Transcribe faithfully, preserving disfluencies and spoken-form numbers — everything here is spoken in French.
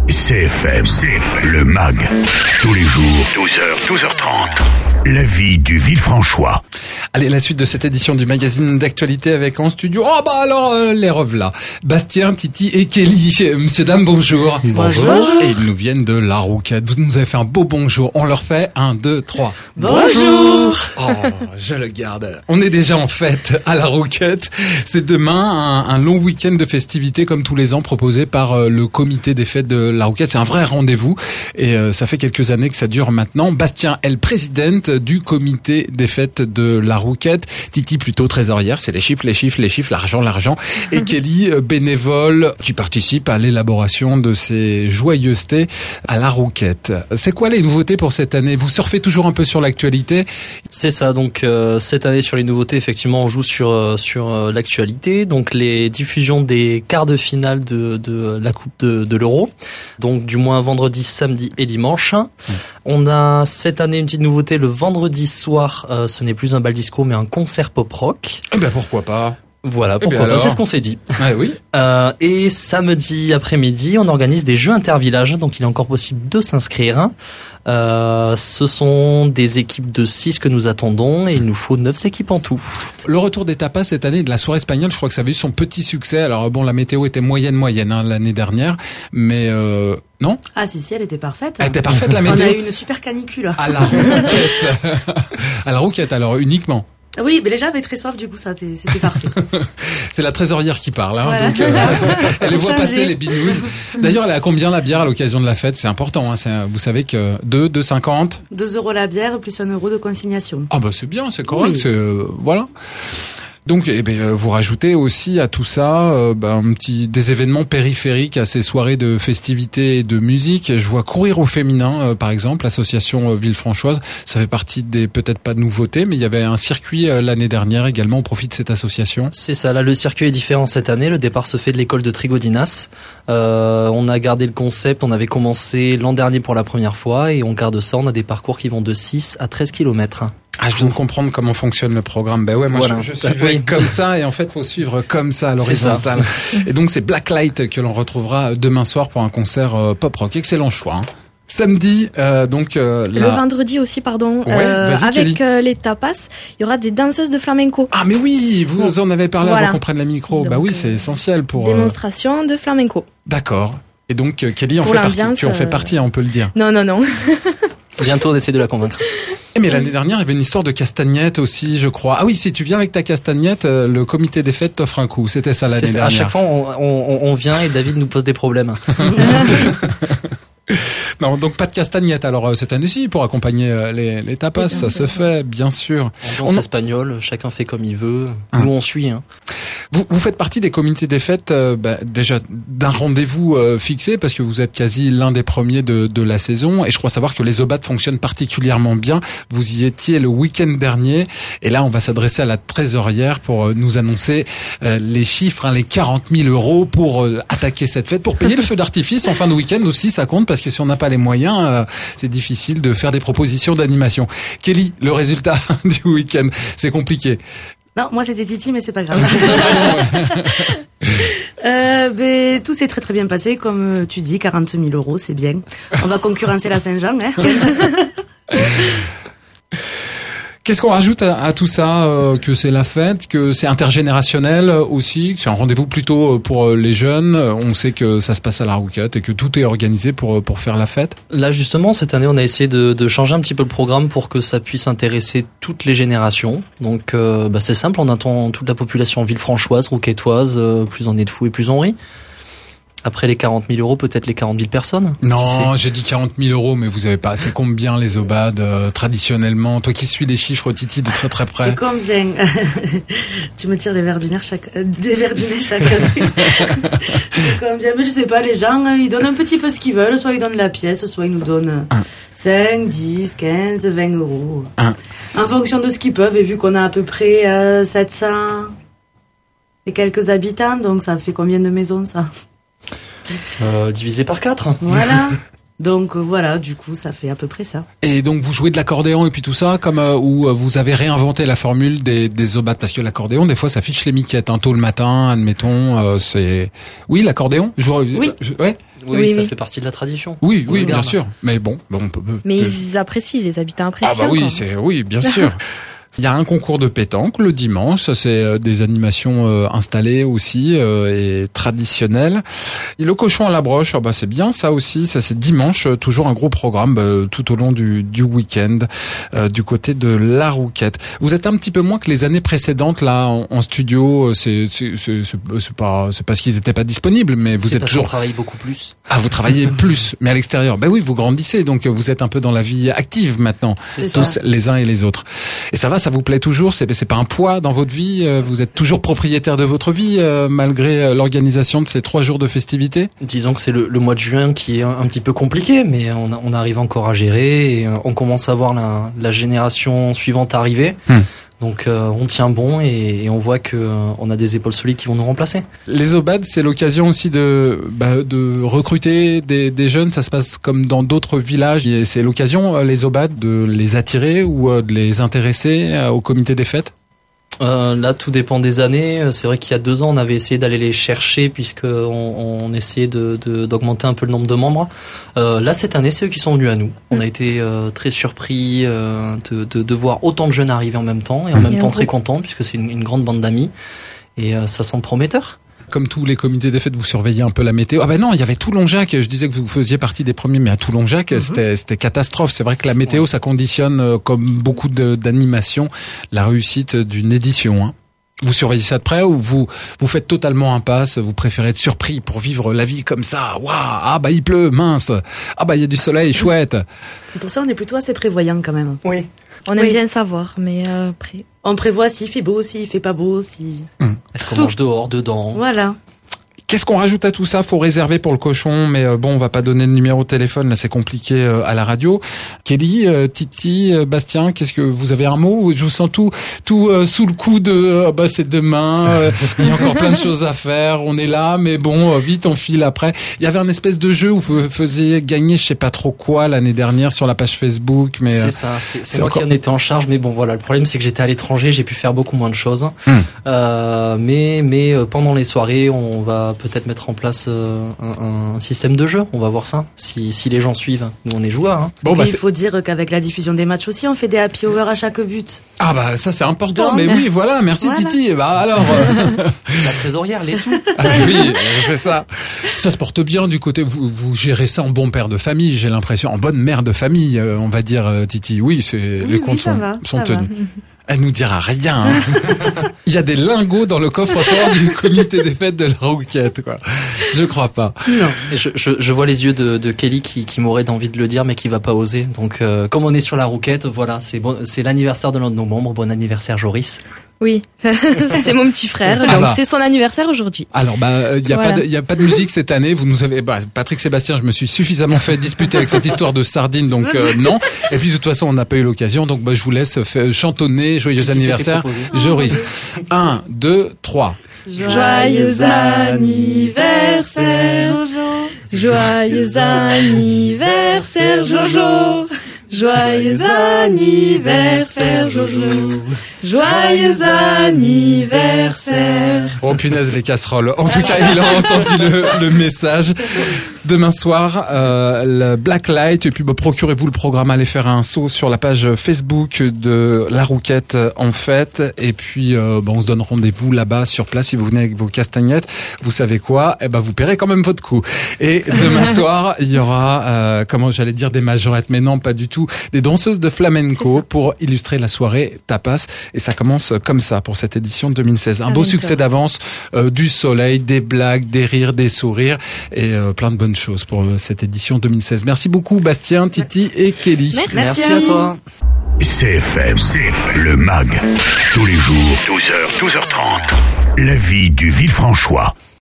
C F M, C F M, le M A G, tous les jours, douze heures, douze heures trente. La vie du Villefranchois. Allez, la suite de cette édition du magazine d'actualité avec en studio. Oh bah alors, euh, les revelà. Bastien, Titi et Kelly. Monsieur, dame, bonjour. Bonjour. Et ils nous viennent de La Rouquette. Vous nous avez fait un beau bonjour. On leur fait un, deux, trois. Bonjour. Oh, je le garde. On est déjà en fête à La Rouquette. C'est demain un, un long week-end de festivités comme tous les ans proposé par euh, le comité des fêtes de La Rouquette. C'est un vrai rendez-vous et euh, ça fait quelques années que ça dure maintenant. Bastien est le président du comité des fêtes de La Rouquette. Titi plutôt trésorière, c'est les chiffres, les chiffres, les chiffres, l'argent, l'argent. Et Kelly, bénévole, qui participe à l'élaboration de ces joyeusetés à La Rouquette. C'est quoi les nouveautés pour cette année? Vous surfez toujours un peu sur l'actualité? C'est ça, donc euh, cette année sur les nouveautés, effectivement, on joue sur euh, sur euh, l'actualité. Donc les diffusions des quarts de finale de de la Coupe de, de l'Euro. Donc du moins vendredi, samedi et dimanche. Mmh. On a cette année une petite nouveauté le vendredi soir. Euh, ce n'est plus un bal disco, mais un concert pop rock. Eh ben pourquoi pas. Voilà, pourquoi pas, c'est ce qu'on s'est dit. Ouais, oui. Euh, et samedi après-midi, on organise des jeux intervillages, donc il est encore possible de s'inscrire. Euh, ce sont des équipes de six que nous attendons et il nous faut neuf équipes en tout. Le retour des tapas cette année de la soirée espagnole, je crois que ça avait eu son petit succès. Alors bon, la météo était moyenne moyenne hein, l'année dernière, mais euh, non. Ah si si, elle était parfaite. Elle était parfaite la météo. On a eu une super canicule. À La Rouquette. À La Rouquette alors uniquement. Oui, mais les gens avaient très soif, du coup, ça c'était parfait. C'est la trésorière qui parle, hein, voilà, donc euh, elle les voit passer les binous. D'ailleurs, elle est à combien la bière à l'occasion de la fête? C'est important, hein, c'est, vous savez que deux, deux cinquante. deux euros la bière plus un euro de consignation. Ah bah c'est bien, c'est correct, oui. c'est, euh, voilà. Donc, eh ben, vous rajoutez aussi à tout ça euh, ben, un petit des événements périphériques à ces soirées de festivités et de musique. Je vois Courir au féminin, euh, par exemple, l'association euh, Villefranchoise. Ça fait partie des peut-être pas de nouveautés, mais il y avait un circuit euh, l'année dernière également au profit de cette association. C'est ça. Là, le circuit est différent cette année. Le départ se fait de l'école de Trigodinas. Euh, on a gardé le concept. On avait commencé l'an dernier pour la première fois et on garde ça. On a des parcours qui vont de six à treize kilomètres. Ah, je viens de comprendre comment fonctionne le programme. Ben ouais, moi voilà. je, je suis oui. comme ça et en fait faut suivre comme ça à l'horizontale. Et donc c'est Blacklight que l'on retrouvera demain soir pour un concert euh, pop rock. Excellent choix. Hein. Samedi, euh, donc euh, la... le vendredi aussi, pardon. Ouais, euh, avec euh, les tapas, il y aura des danseuses de flamenco. Ah mais oui, vous bon. en avez parlé voilà. avant qu'on prenne la micro. Donc, bah oui, c'est essentiel pour démonstration euh... de flamenco. D'accord. Et donc euh, Kelly en pour fait partie. Tu en fais partie, on peut le dire. Non non non. Bientôt, on essaie de la convaincre. Eh mais l'année dernière, il y avait une histoire de castagnette aussi, je crois. Ah oui, si tu viens avec ta castagnette, le comité des fêtes t'offre un coup. C'était ça l'année C'est ça. dernière. À chaque fois, on, on, on vient et David nous pose des problèmes. Non, donc pas de castagnette. Alors cette année-ci, pour accompagner les, les tapas, ça se fait, bien sûr. Ambiance on... espagnole, chacun fait comme il veut. Hein. Nous, on suit. Hein. Vous, vous faites partie des comités des fêtes, euh, bah, déjà d'un rendez-vous euh, fixé, parce que vous êtes quasi l'un des premiers de, de la saison. Et je crois savoir que les Obades fonctionnent particulièrement bien. Vous y étiez le week-end dernier. Et là, on va s'adresser à la trésorière pour euh, nous annoncer euh, les chiffres, hein, les quarante mille euros pour euh, attaquer cette fête, pour payer le feu d'artifice en fin de week-end aussi, ça compte, parce que si on n'a pas les moyens, euh, c'est difficile de faire des propositions d'animation. Kelly, le résultat du week-end, c'est compliqué. Non, moi c'était Titi, mais c'est pas grave. euh, ben, tout s'est très très bien passé, comme tu dis, quarante mille euros, c'est bien. On va concurrencer la Saint-Jean, hein. Qu'est-ce qu'on rajoute à, à tout ça, euh, que c'est la fête, que c'est intergénérationnel aussi, que c'est un rendez-vous plutôt pour les jeunes. On sait que ça se passe à La Rouquette et que tout est organisé pour pour faire la fête. Là justement, cette année, on a essayé de, de changer un petit peu le programme pour que ça puisse intéresser toutes les générations. Donc, euh, bah, c'est simple, on attend toute la population villefranchoise, rouquettoise, euh, plus on est de fous et plus on rit. Après les quarante mille euros, peut-être les quarante mille personnes. Non, j'ai dit quarante mille euros, mais vous avez pas. C'est combien les Obades euh, traditionnellement? Toi qui suis les chiffres, Titi, de très très près. C'est comme Zeng. Tu me tires les verres du nez chaque, euh, les verres du nez chaque année. C'est comme bien, mais je sais pas. Les gens, ils donnent un petit peu ce qu'ils veulent. Soit ils donnent la pièce, soit ils nous donnent un. cinq, dix, quinze, vingt euros. Un. En fonction de ce qu'ils peuvent. Et vu qu'on a à peu près euh, sept cents et quelques habitants, donc ça fait combien de maisons ça? Euh, divisé par quatre. Voilà. Donc euh, voilà, du coup, ça fait à peu près ça. Et donc vous jouez de l'accordéon et puis tout ça, comme euh, où vous avez réinventé la formule des des Obades, parce que l'accordéon, des fois, ça fiche les miquettes. Hein, tôt le matin, admettons, euh, c'est oui l'accordéon. Je... Oui. Je... Ouais. Oui, Oui, ça oui. fait partie de la tradition. Oui, On oui, le bien garde. sûr. Mais bon, bon on peut, Mais peut- ils apprécient, les habitants apprécient. Ah bah oui, encore. c'est oui, bien sûr. Il y a un concours de pétanque le dimanche, ça c'est euh, des animations euh, installées aussi euh, et traditionnelles. Et le cochon à la broche, ah bah c'est bien ça aussi, ça c'est dimanche, euh, toujours un gros programme bah, tout au long du, du week-end euh, du côté de la Rouquette. Vous êtes un petit peu moins que les années précédentes là en, en studio, c'est c'est c'est c'est c'est pas c'est parce qu'ils n'étaient pas disponibles, mais vous C'est êtes parce toujours qu'on travaille beaucoup plus. ah vous travaillez plus, mais à l'extérieur. Ben oui, vous grandissez, donc vous êtes un peu dans la vie active maintenant, C'est tous ça. les uns et les autres. Et ça va, ça vous plaît toujours? C'est c'est pas un poids dans votre vie? euh, Vous êtes toujours propriétaire de votre vie euh, malgré euh, l'organisation de ces trois jours de festivités? Disons que c'est le, le mois de juin qui est un, un petit peu compliqué, mais on, a- on arrive encore à gérer et euh, on commence à voir la, la génération suivante arriver. Hmm. Donc euh, on tient bon et, et on voit que euh, on a des épaules solides qui vont nous remplacer. Les Obades, c'est l'occasion aussi de bah, de recruter des, des jeunes. Ça se passe comme dans d'autres villages. Et c'est l'occasion, euh, les Obades, de les attirer ou euh, de les intéresser euh, au comité des fêtes. Euh, là, tout dépend des années. C'est vrai qu'il y a deux ans, on avait essayé d'aller les chercher puisque on, on essayait de, de- d'augmenter un peu le nombre de membres. Euh, là, cette année, c'est eux qui sont venus à nous. On a été euh, très surpris euh, de, de, de voir autant de jeunes arriver en même temps et en même Et temps un très gros- contents puisque c'est une, une grande bande d'amis et euh, ça semble prometteur. Comme tous les comités des fêtes, vous surveillez un peu la météo. Ah ben non, il y avait Toulon-Jacques. Je disais que vous faisiez partie des premiers, mais à Toulon-Jacques, Mhm. c'était c'était catastrophe. C'est vrai que la météo, ça conditionne, euh, comme beaucoup de- d'animations, la réussite d'une édition. Hein. Vous surveillez ça de près ou vous vous faites totalement impasse? Vous préférez être surpris pour vivre la vie comme ça? Waouh! Ah bah il pleut, mince! Ah bah il y a du soleil, chouette! Pour ça, on est plutôt assez prévoyant quand même. Oui. On aime Oui. bien savoir, mais euh, après. On prévoit s'il fait beau, s'il fait pas beau, si. Est-ce qu'on mange dehors, dedans? Voilà. Qu'est-ce qu'on rajoute à tout ça? Faut réserver pour le cochon, mais euh, bon, on va pas donner de numéro de téléphone, là c'est compliqué euh, à la radio. Kelly, euh, Titi, euh, Bastien, qu'est-ce que vous avez un mot? Je vous sens tout tout euh, sous le coup de euh, bah c'est demain, euh, il y a encore plein de choses à faire, on est là, mais bon, euh, vite on file après. Il y avait un espèce de jeu où vous faisiez gagner je sais pas trop quoi l'année dernière sur la page Facebook, mais euh, C'est ça, c'est, c'est c'est moi encore- qui en étais en charge, mais bon voilà, le problème c'est que j'étais à l'étranger, j'ai pu faire beaucoup moins de choses. Hmm. Euh, mais mais euh, pendant les soirées, on va peut-être mettre en place euh, un, un système de jeu. On va voir ça. Si si les gens suivent, nous on est joueurs. Hein. bon Et bah il c'est- faut dire qu'avec la diffusion des matchs aussi, on fait des happy hours à chaque but. ah bah ça c'est important, Donc, mais oui voilà, merci voilà. Titi. Bah alors. euh, La trésorière, les sous. Ah oui, c'est ça. Ça se porte bien du côté. Vous, vous gérez ça en bon père de famille, j'ai l'impression, en bonne mère de famille, euh, on va dire, euh, Titi. Oui, c'est les oui, comptes ça sont, va, sont ça va. tenus. Elle nous dira rien. Hein. Il y a des lingots dans le coffre-fort du comité des fêtes de la Rouquette, quoi. Je crois pas. Non. Et je, je, je vois les yeux de, de Kelly qui, qui m'aurait d'envie de le dire, mais qui va pas oser. Donc, euh, comme on est sur la Rouquette, voilà, c'est bon, c'est l'anniversaire de l'un de nos membres. Bon anniversaire, Joris. Oui, c'est mon petit frère, Ah donc bah. c'est son anniversaire aujourd'hui. Alors, bah, il y a Voilà. pas de, il y a pas de musique cette année. Vous nous avez, bah, Patrick Sébastien, je me suis suffisamment fait disputer avec cette histoire de sardine, donc euh, non. Et puis de toute façon, on n'a pas eu l'occasion, donc bah, je vous laisse faire, chantonner joyeux Si, si, c'était anniversaire, proposé. Joris. Un, deux, trois. Joyeux anniversaire, Jojo. Joyeux anniversaire, Jojo. Joyeux anniversaire, Jojo. Joyeux anniversaire. Oh punaise les casseroles. En tout cas, il a entendu le, le message. Demain soir, euh, le Blacklight. Et puis, bah, procurez-vous le programme. Allez faire un saut sur la page Facebook de La Rouquette en fête. Et puis, euh, bah, on se donne rendez-vous là-bas sur place. Si vous venez avec vos castagnettes, vous savez quoi? Eh ben, vous paierez quand même votre coup. Et demain soir, il y aura, euh, comment j'allais dire, des majorettes, mais non, pas du tout, des danseuses de flamenco pour illustrer la soirée tapas. Et ça commence comme ça pour cette édition deux mille seize. Un beau Avec succès toi. d'avance, euh, du soleil, des blagues, des rires, des sourires et euh, plein de bonnes choses pour euh, cette édition deux mille seize. Merci beaucoup Bastien, Titi et Kelly. Merci. Merci à toi. C F M, C F M, le mag. Tous les jours, douze heures, douze heures trente. La vie du Villefranchois.